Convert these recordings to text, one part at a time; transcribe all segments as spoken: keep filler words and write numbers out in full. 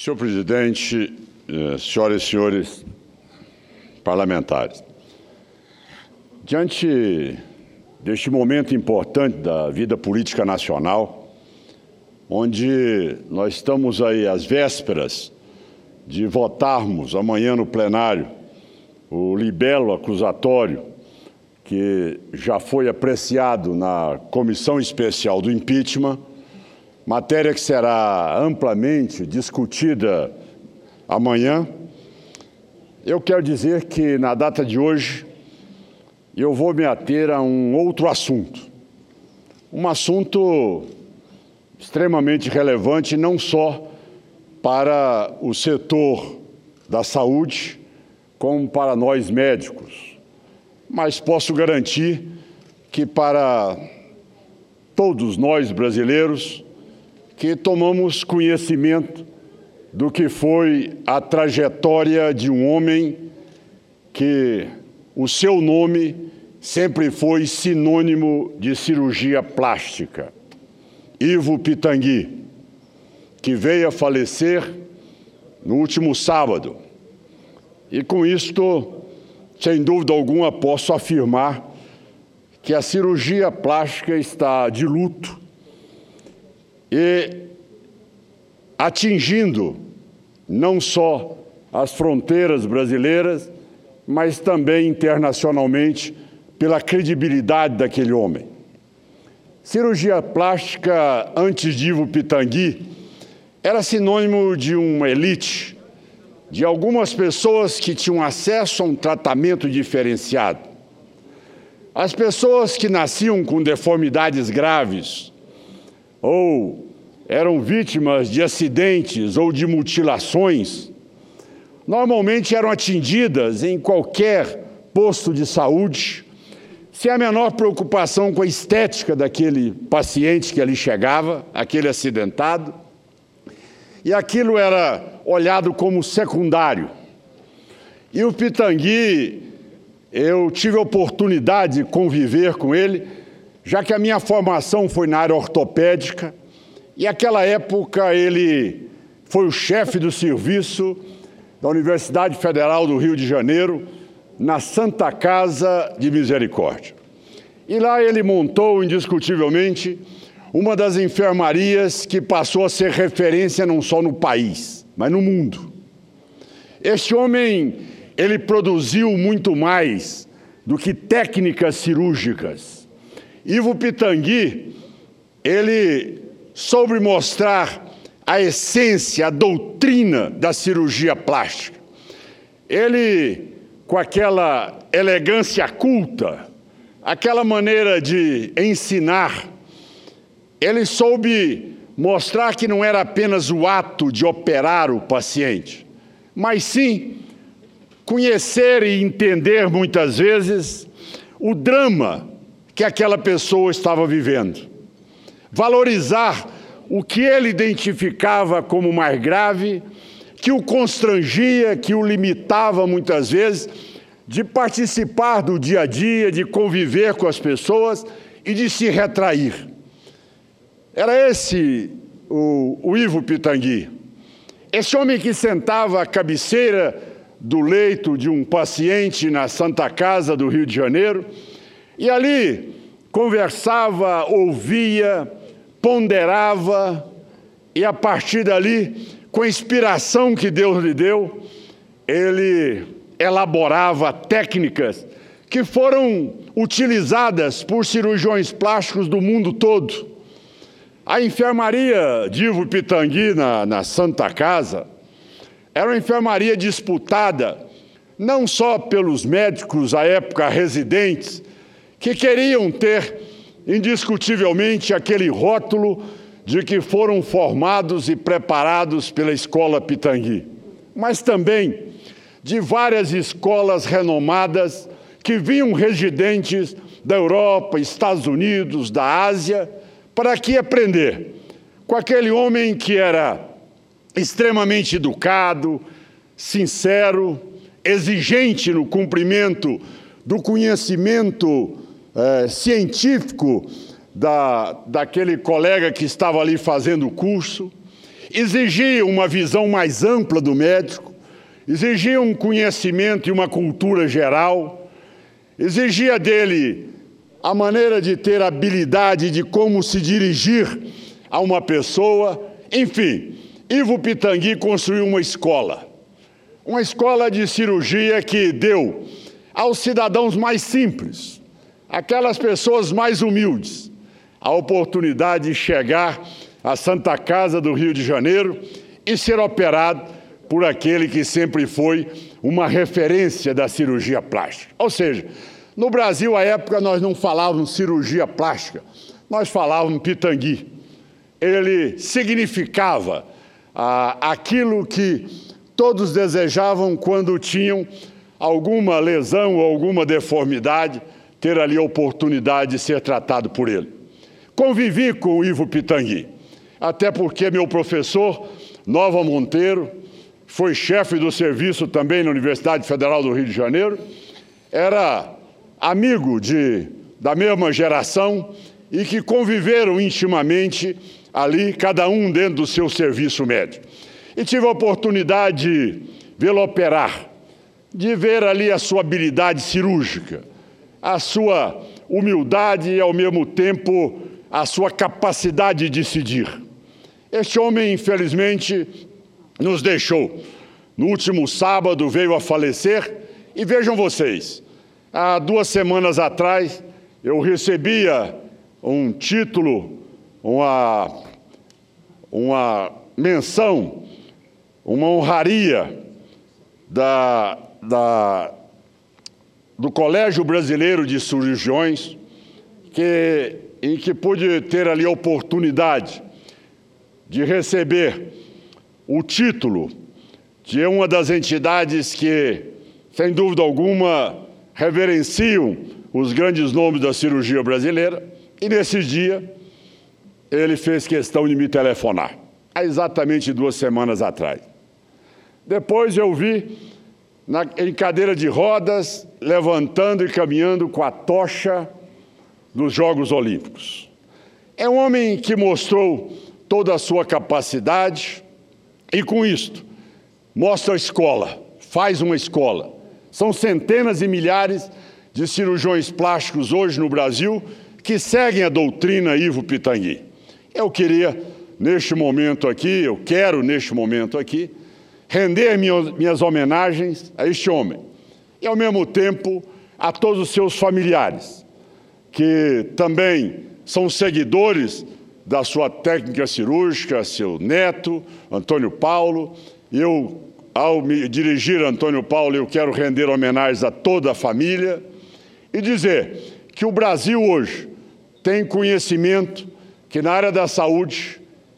Senhor presidente, senhoras e senhores parlamentares, diante deste momento importante da vida política nacional, onde nós estamos aí às vésperas de votarmos amanhã no plenário o libelo acusatório que já foi apreciado na Comissão Especial do Impeachment, matéria que será amplamente discutida amanhã. Eu quero dizer que, na data de hoje, eu vou me ater a um outro assunto, um assunto extremamente relevante não só para o setor da saúde, como para nós médicos, mas posso garantir que para todos nós brasileiros que tomamos conhecimento do que foi a trajetória de um homem que o seu nome sempre foi sinônimo de cirurgia plástica, Ivo Pitangui, que veio a falecer no último sábado. E com isto, sem dúvida alguma, posso afirmar que a cirurgia plástica está de luto e atingindo não só as fronteiras brasileiras, mas também internacionalmente pela credibilidade daquele homem. Cirurgia plástica, antes de Ivo Pitangui, era sinônimo de uma elite, de algumas pessoas que tinham acesso a um tratamento diferenciado. As pessoas que nasciam com deformidades graves ou eram vítimas de acidentes ou de mutilações, normalmente eram atendidas em qualquer posto de saúde, sem a menor preocupação com a estética daquele paciente que ali chegava, aquele acidentado, e aquilo era olhado como secundário. E o Pitangui, eu tive a oportunidade de conviver com ele, já que a minha formação foi na área ortopédica, e naquela época ele foi o chefe do serviço da Universidade Federal do Rio de Janeiro, na Santa Casa de Misericórdia. E lá ele montou, indiscutivelmente, uma das enfermarias que passou a ser referência não só no país, mas no mundo. Este homem, ele produziu muito mais do que técnicas cirúrgicas. Ivo Pitangui, ele soube mostrar a essência, a doutrina da cirurgia plástica. Ele, com aquela elegância culta, aquela maneira de ensinar, ele soube mostrar que não era apenas o ato de operar o paciente, mas sim conhecer e entender muitas vezes o drama que aquela pessoa estava vivendo. Valorizar o que ele identificava como mais grave, que o constrangia, que o limitava muitas vezes de participar do dia a dia, de conviver com as pessoas e de se retrair. Era esse o, o Ivo Pitangui, esse homem que sentava à cabeceira do leito de um paciente na Santa Casa do Rio de Janeiro e ali conversava, ouvia, ponderava e, a partir dali, com a inspiração que Deus lhe deu, ele elaborava técnicas que foram utilizadas por cirurgiões plásticos do mundo todo. A enfermaria de Ivo Pitangui na, na Santa Casa era uma enfermaria disputada não só pelos médicos à época residentes, que queriam ter indiscutivelmente aquele rótulo de que foram formados e preparados pela Escola Pitangui, mas também de várias escolas renomadas que vinham residentes da Europa, Estados Unidos, da Ásia, para aqui aprender com aquele homem que era extremamente educado, sincero, exigente no cumprimento do conhecimento eh, científico da, daquele colega que estava ali fazendo o curso, exigia uma visão mais ampla do médico, exigia um conhecimento e uma cultura geral, exigia dele a maneira de ter habilidade de como se dirigir a uma pessoa. Enfim, Ivo Pitangui construiu uma escola, uma escola de cirurgia que deu aos cidadãos mais simples, aquelas pessoas mais humildes, a oportunidade de chegar à Santa Casa do Rio de Janeiro e ser operado por aquele que sempre foi uma referência da cirurgia plástica. Ou seja, no Brasil, à época, nós não falávamos cirurgia plástica, nós falávamos Pitangui. Ele significava ah, aquilo que todos desejavam quando tinham alguma lesão ou alguma deformidade, ter ali a oportunidade de ser tratado por ele. Convivi com o Ivo Pitangui, até porque meu professor, Nova Monteiro, foi chefe do serviço também na Universidade Federal do Rio de Janeiro, era amigo de, da mesma geração e que conviveram intimamente ali, cada um dentro do seu serviço médico. E tive a oportunidade de vê-lo operar, de ver ali a sua habilidade cirúrgica, a sua humildade e, ao mesmo tempo, a sua capacidade de decidir. Este homem, infelizmente, nos deixou. No último sábado veio a falecer e vejam vocês, há duas semanas atrás eu recebia um título, uma, uma menção, uma honraria da, da, do Colégio Brasileiro de Cirurgiões, que, em que pude ter ali a oportunidade de receber o título de uma das entidades que, sem dúvida alguma, reverenciam os grandes nomes da cirurgia brasileira, e nesse dia ele fez questão de me telefonar, há exatamente duas semanas atrás. Depois eu vi na, em cadeira de rodas, levantando e caminhando com a tocha dos Jogos Olímpicos. É um homem que mostrou toda a sua capacidade e, com isto, mostra a escola, faz uma escola. São centenas e milhares de cirurgiões plásticos hoje no Brasil que seguem a doutrina Ivo Pitangui. Eu queria, neste momento aqui, eu quero, neste momento aqui, render minhas homenagens a este homem e, ao mesmo tempo, a todos os seus familiares, que também são seguidores da sua técnica cirúrgica, seu neto, Antônio Paulo. Eu, ao me dirigir a Antônio Paulo, eu quero render homenagens a toda a família e dizer que o Brasil hoje tem conhecimento que, na área da saúde,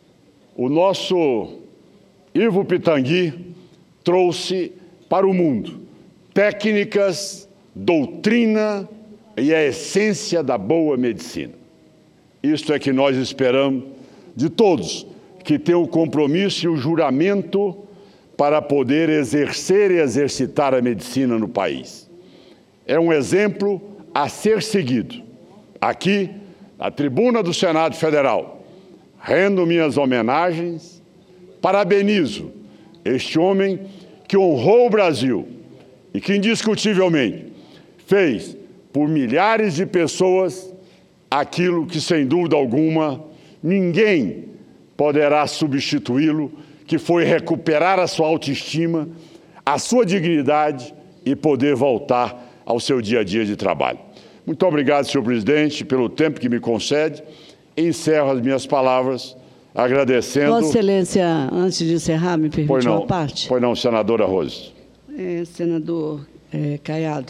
o nosso Ivo Pitangui trouxe para o mundo técnicas, doutrina e a essência da boa medicina. Isto é que nós esperamos de todos que tenham o compromisso e o juramento para poder exercer e exercitar a medicina no país. É um exemplo a ser seguido. Aqui, na tribuna do Senado Federal, rendo minhas homenagens, parabenizo este homem que honrou o Brasil e que, indiscutivelmente, fez por milhares de pessoas aquilo que, sem dúvida alguma, ninguém poderá substituí-lo, que foi recuperar a sua autoestima, a sua dignidade e poder voltar ao seu dia a dia de trabalho. Muito obrigado, senhor presidente, pelo tempo que me concede. Encerro as minhas palavras agradecendo... Vossa Excelência, antes de encerrar, me permite uma parte? Pois não, senadora Rose. É, senador é, Caiado,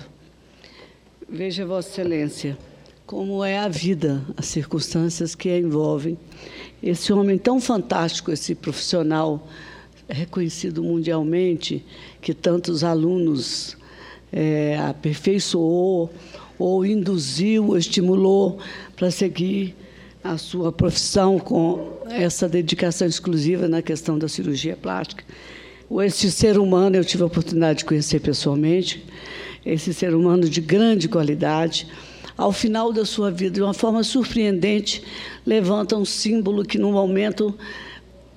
veja, Vossa Excelência, como é a vida, as circunstâncias que a envolvem. Esse homem tão fantástico, esse profissional reconhecido mundialmente, que tantos alunos é, aperfeiçoou, ou induziu, estimulou para seguir a sua profissão com essa dedicação exclusiva na questão da cirurgia plástica. Esse ser humano, eu tive a oportunidade de conhecer pessoalmente, esse ser humano de grande qualidade, ao final da sua vida, de uma forma surpreendente, levanta um símbolo que, no momento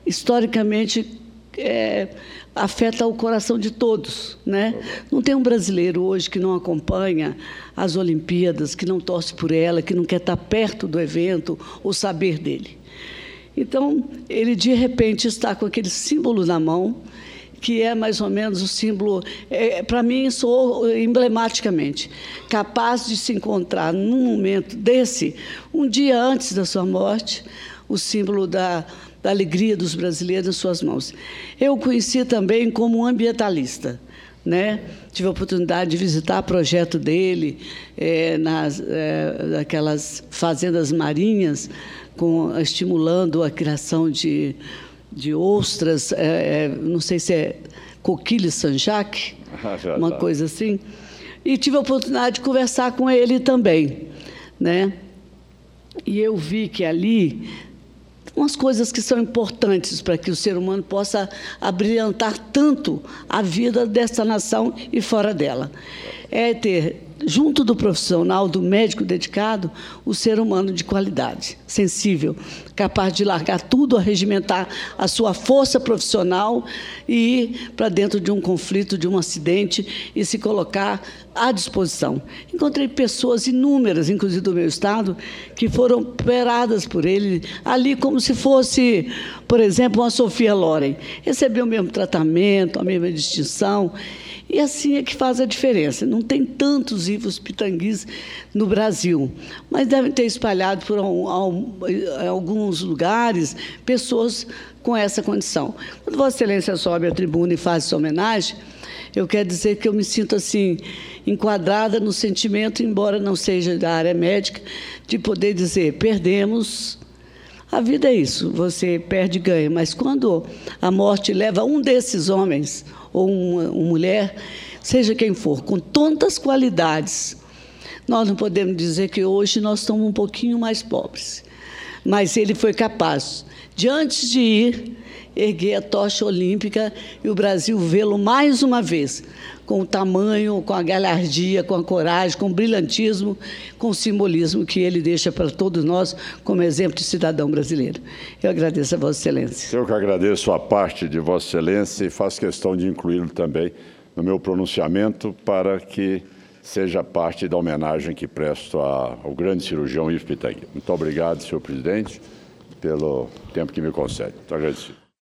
historicamente, é, afeta o coração de todos, né? Não tem um brasileiro hoje que não acompanha as Olimpíadas, que não torce por ela, que não quer estar perto do evento ou saber dele. Então, ele, de repente, está com aquele símbolo na mão, que é mais ou menos o símbolo, é, para mim, sou emblematicamente capaz de se encontrar num momento desse, um dia antes da sua morte, o símbolo da, da alegria dos brasileiros nas suas mãos. Eu o conheci também como ambientalista, né? Tive a oportunidade de visitar o projeto dele é, nas é, aquelas fazendas marinhas, com, estimulando a criação de de ostras, é, não sei se é coquille Saint-Jacques, uma coisa assim. E tive a oportunidade de conversar com ele também, né? E eu vi que ali, umas coisas que são importantes para que o ser humano possa abrilhantar tanto a vida dessa nação e fora dela, é ter, junto do profissional, do médico dedicado, o ser humano de qualidade, sensível, capaz de largar tudo, arregimentar a sua força profissional e ir para dentro de um conflito, de um acidente e se colocar à disposição. Encontrei pessoas inúmeras, inclusive do meu estado, que foram operadas por ele ali como se fosse, por exemplo, uma Sofia Loren. Recebeu o mesmo tratamento, a mesma distinção. E assim é que faz a diferença. Não tem tantos Ivos Pitanguis no Brasil, mas devem ter espalhado por alguns lugares pessoas com essa condição. Quando Vossa Excelência sobe à tribuna e faz essa homenagem, eu quero dizer que eu me sinto assim, enquadrada no sentimento, embora não seja da área médica, de poder dizer, perdemos. A vida é isso, você perde e ganha, mas quando a morte leva um desses homens, ou uma, uma mulher, seja quem for, com tantas qualidades, nós não podemos dizer que hoje nós estamos um pouquinho mais pobres. Mas ele foi capaz de, antes de ir, erguer a tocha olímpica e o Brasil vê-lo mais uma vez, com o tamanho, com a galhardia, com a coragem, com o brilhantismo, com o simbolismo que ele deixa para todos nós como exemplo de cidadão brasileiro. Eu agradeço a Vossa Excelência. Eu que agradeço a parte de Vossa Excelência e faço questão de incluí-lo também no meu pronunciamento para que seja parte da homenagem que presto ao grande cirurgião Ivo Pitangui. Muito obrigado, senhor presidente, pelo tempo que me concede. Muito agradecido.